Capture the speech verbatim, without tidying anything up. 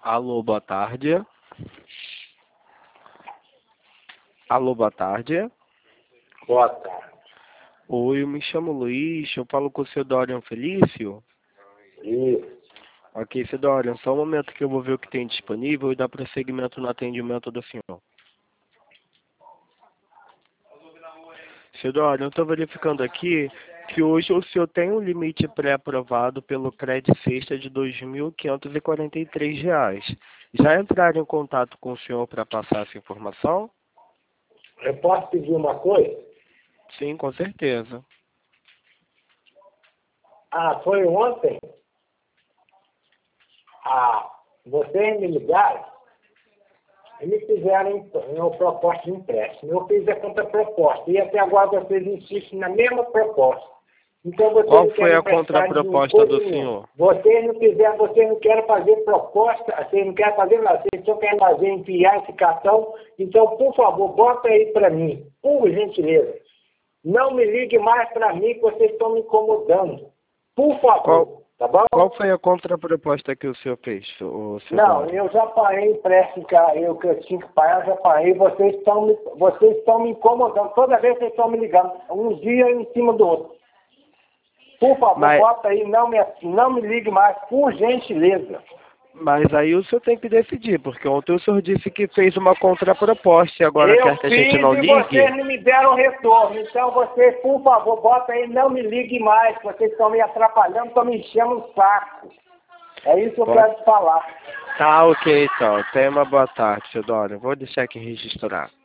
Alô, boa tarde. Alô, boa tarde. Boa tarde. Oi, eu me chamo Luiz, eu falo com o seu Dorian Felício. Isso. Ok, seu Dorian, só um momento que eu vou ver o que tem disponível e dar prosseguimento no atendimento do senhor. Seu Dorian, eu estou verificando aqui que hoje o senhor tem um limite pré-aprovado pelo Credit Sexta de dois mil quinhentos e quarenta e três reais. Já entraram em contato com o senhor para passar essa informação? Eu posso pedir uma coisa? Sim, com certeza. Ah, foi ontem. Ah, vocês me ligaram e me fizeram uma proposta de empréstimo. Eu fiz a contraproposta e até agora vocês insistem na mesma proposta. Então vocês Qual não foi querem a emprestar de contraproposta do coisa nenhuma. senhor? Vocês não quiserem, vocês não querem fazer proposta, vocês não querem fazer nada, vocês só querem fazer enviar esse cartão. Então, por favor, bota aí para mim, por gentileza. Não me ligue mais para mim que vocês estão me incomodando. Por favor, Qual, tá bom? qual foi a contraproposta que o senhor fez, o seu Não, Dorian? eu já parei empréstimo que eu, que eu tinha que pagar, eu já parei. Vocês estão me, vocês estão me incomodando. Toda vez vocês estão me ligando, um dia em cima do outro. Por favor, Mas, bota aí, não me, não me ligue mais, por gentileza. mas aí o senhor tem que decidir, porque ontem o senhor disse que fez uma contraproposta e agora Eu quer que a gente fiz não e ligue? vocês não me deram retorno. Então vocês, por favor, bota aí, não me ligue mais. Vocês estão me atrapalhando, estão me enchendo o saco. É isso que eu Pode. quero te falar. Tá, ok, então. Tenha uma boa tarde, seu Dorian. Vou deixar aqui registrar.